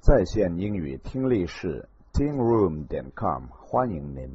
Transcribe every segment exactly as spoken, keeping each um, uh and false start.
在线英语听力室 tingroom dot com 欢迎您。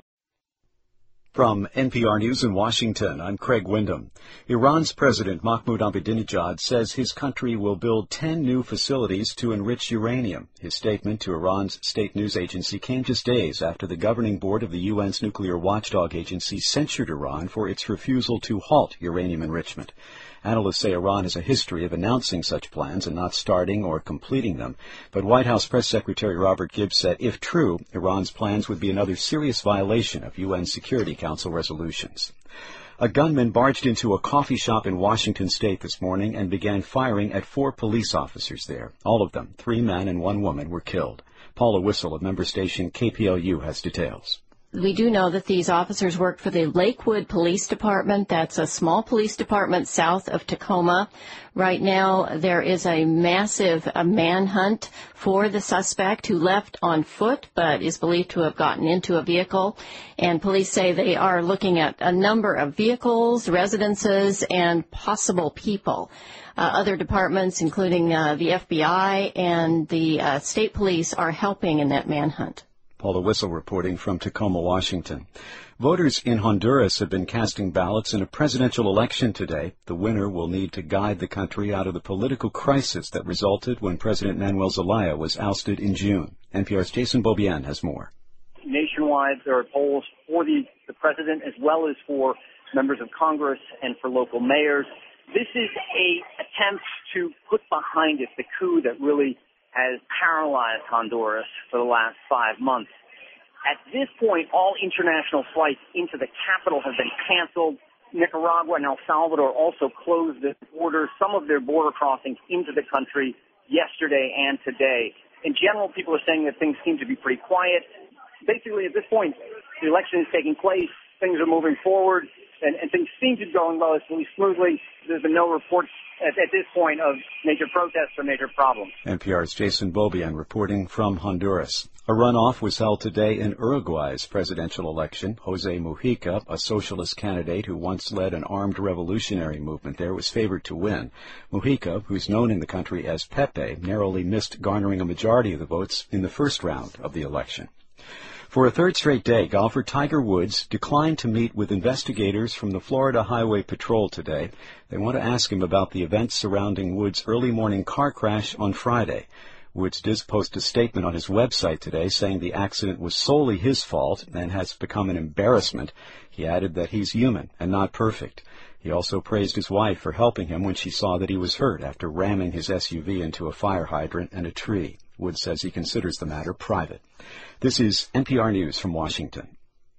From N P R News in Washington, I'm Craig Windham. Iran's President Mahmoud Ahmadinejad says his country will build ten new facilities to enrich uranium. His statement to Iran's state news agency came just days after the governing board of the U N's nuclear watchdog agency censured Iran for its refusal to halt uranium enrichment. Analysts say Iran has a history of announcing such plans and not starting or completing them. But White House Press Secretary Robert Gibbs said, if true, Iran's plans would be another serious violation of U N Security Council resolutions. A gunman barged into a coffee shop in Washington state this morning and began firing at four police officers there. All of them, three men and one woman, were killed. Paula Whistle of member station K P L U has details. We do know that these officers worked for the Lakewood Police Department. That's a small police department south of Tacoma. Right now, there is a massive a manhunt for the suspect who left on foot but is believed to have gotten into a vehicle. And police say they are looking at a number of vehicles, residences, and possible people. Uh, other departments, including uh, the F B I and the uh, state police, are helping in that manhunt. Paula Whistle reporting from Tacoma, Washington. Voters in Honduras have been casting ballots in a presidential election today. The winner will need to guide the country out of the political crisis that resulted when President Manuel Zelaya was ousted in June. N P R's Jason Beaubien has more. Nationwide, there are polls for the, the president as well as for members of Congress and for local mayors. This is a attempt to put behind it the coup that really has paralyzed Honduras for the last five months. At this point, all international flights into the capital have been canceled. Nicaragua and El Salvador also closed their borders, some of their border crossings into the country yesterday and today. In general, people are saying that things seem to be pretty quiet. Basically, at this point, the election is taking place, things are moving forward, and, and things seem to be going relatively smoothly. There's been no reports at, at this point of major protests or major problems. N P R's Jason Beaubien reporting from Honduras. A runoff was held today in Uruguay's presidential election. Jose Mujica, a socialist candidate who once led an armed revolutionary movement there, was favored to win. Mujica, who's known in the country as Pepe, narrowly missed garnering a majority of the votes in the first round of the election. For a third straight day, golfer Tiger Woods declined to meet with investigators from the Florida Highway Patrol today. They want to ask him about the events surrounding Woods' early morning car crash on Friday. Woods did post a statement on his website today saying the accident was solely his fault and has become an embarrassment. He added that he's human and not perfect. He also praised his wife for helping him when she saw that he was hurt after ramming his S U V into a fire hydrant and a tree. Woods says he considers the matter private. This is N P R News from Washington.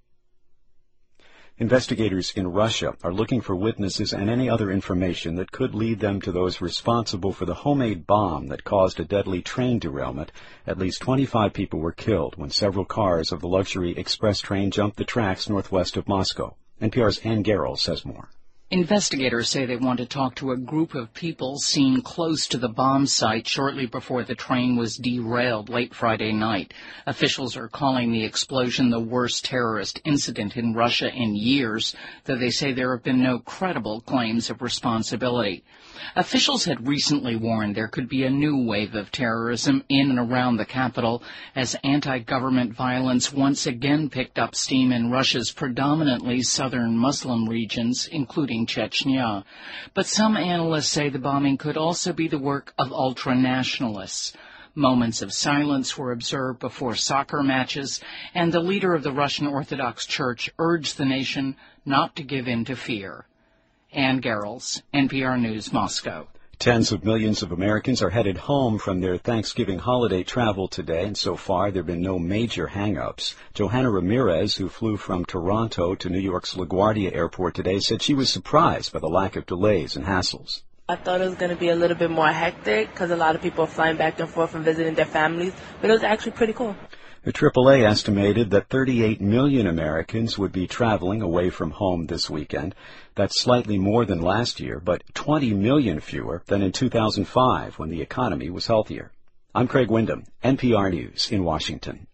Investigators in Russia are looking for witnesses and any other information that could lead them to those responsible for the homemade bomb that caused a deadly train derailment. At least twenty-five people were killed when several cars of the luxury express train jumped the tracks northwest of Moscow. N P R's Ann Garrell says more. Investigators say they want to talk to a group of people seen close to the bomb site shortly before the train was derailed late Friday night. Officials are calling the explosion the worst terrorist incident in Russia in years, though they say there have been no credible claims of responsibility. Officials had recently warned there could be a new wave of terrorism in and around the capital as anti-government violence once again picked up steam in Russia's predominantly southern Muslim regions, including Chechnya. But some analysts say the bombing could also be the work of ultra-nationalists. Moments of silence were observed before soccer matches, and the leader of the Russian Orthodox Church urged the nation not to give in to fear. Ann Garrels, N P R News, Moscow. Tens of millions of Americans are headed home from their Thanksgiving holiday travel today, and so far there have been no major hang-ups. Johanna Ramirez, who flew from Toronto to New York's LaGuardia Airport today, said she was surprised by the lack of delays and hassles. I thought it was going to be a little bit more hectic because a lot of people are flying back and forth and visiting their families, but it was actually pretty cool. The triple A estimated that thirty-eight million Americans would be traveling away from home this weekend. That's slightly more than last year, but twenty million fewer than in two thousand five when the economy was healthier. I'm Craig Windham, N P R News in Washington.